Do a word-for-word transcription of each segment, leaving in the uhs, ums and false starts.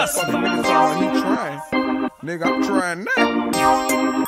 us. Fucking nigga sound like he trying. Nigga, I'm trying now.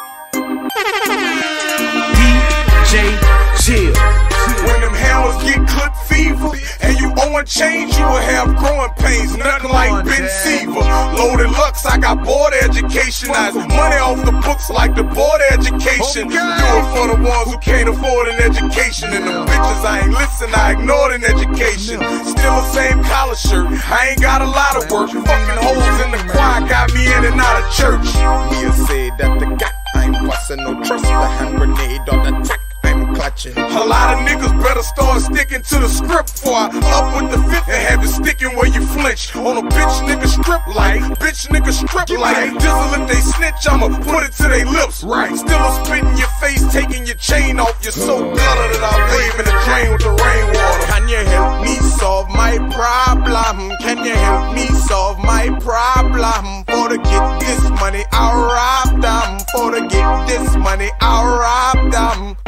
D J Chill. When them hounds get clip fever and you owe and change, you will have growing pains, nothing like Ben Seaver. Loaded Lux, I got board education. I money off the books like the board education. Do it for the ones who can't afford an education. And them bitches I ain't listen, I ignored an education. Still the same collar shirt, I ain't got a lot of work. Fucking holes in the choir got me in and out of church. Mia said that the guy I ain't busting no trust. The hand grenade on the track, I'm clutching. A lot of niggas better start sticking to the script before I up with the fifth and have it sticking where you flinch. On a bitch nigga strip like, bitch nigga strip like. Dizzle if they snitch, I'ma put it to their lips. Right. Still a spit in your face, taking your chain off. You're so gutter that I bathe in the drain with the rainwater. Can you help me solve my problem? Can you help me solve my problem? For to get this money, I'll rob them. For to get this money, I'll rob them.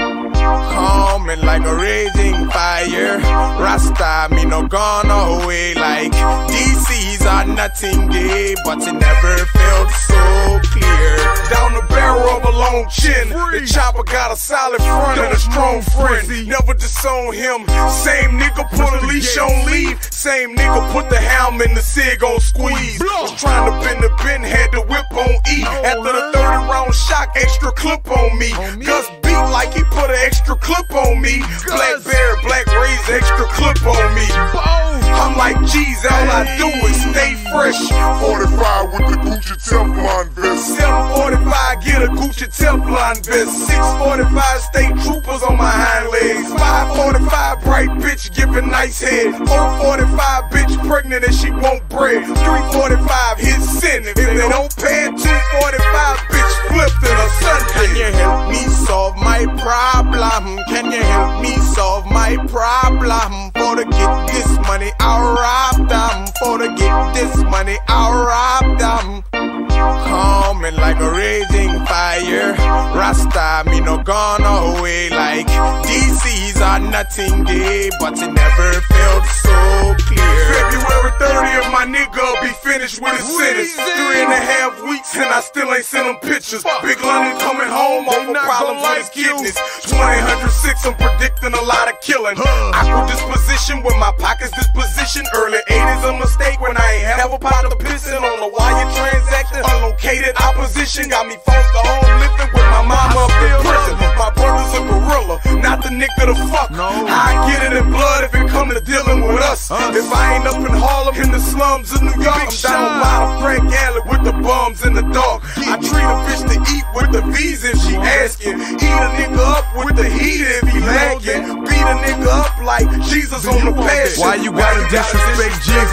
Coming like a raging fire. Rasta, me no gone away like D Cs are nothing gay, but it never felt so clear. Down the barrel of a long chin, the chopper got a solid front and a strong friend. Never disown him. Same nigga put a leash on leave. Same nigga put the helm in the cig on squeeze. Was trying to bend the bend, had the whip on E. After the thirty round shot, extra clip on me. Gus beat like he put an extra clip on me. Black bear, black rays, extra clip on me. I'm like, geez, all I do is stay fresh. forty-five with the Gucci Teflon vest. seven forty-five, get a Gucci Teflon vest. six forty-five, state troopers on my hind legs. five forty-five, bright bitch giving nice head. four forty-five, bitch pregnant and she won't bread. three forty-five, hit sin. If they don't pay it, two forty-five, bitch flipped in a Sunday. Can you help me solve my problem? Can you help me solve my problem? For to get this money, I'll rob them. For to get this money, I'll rob them. Coming like a raging fire. Rasta, me no gone away like D Cs are nothing gay, but it never felt so clear. February thirtieth, my nigga be finished with his sentence. Three and a half weeks and I still ain't sent him pictures. Big London coming home off of problems with his kidneys. twenty oh six, I'm predicting a lot of killing. Aqua disposition with my pockets disposition. Early eighties a mistake when I ain't have a pot of pissing on the wire transaction. Unlocated opposition got me forced to home living with my mama up in prison. My brother's a gorilla, not the nigga to fuck. I get it in blood if it come to dealing with us. If I ain't up in Harlem, in the slums of New York, I'm down a bottom crack alley with the bums in the dark. I treat a bitch to eat with the V's if she asking. Eat a nigga up with the heat if he lagging. Beat a nigga up like Jesus on the pass. Why you gotta disrespect Jesus?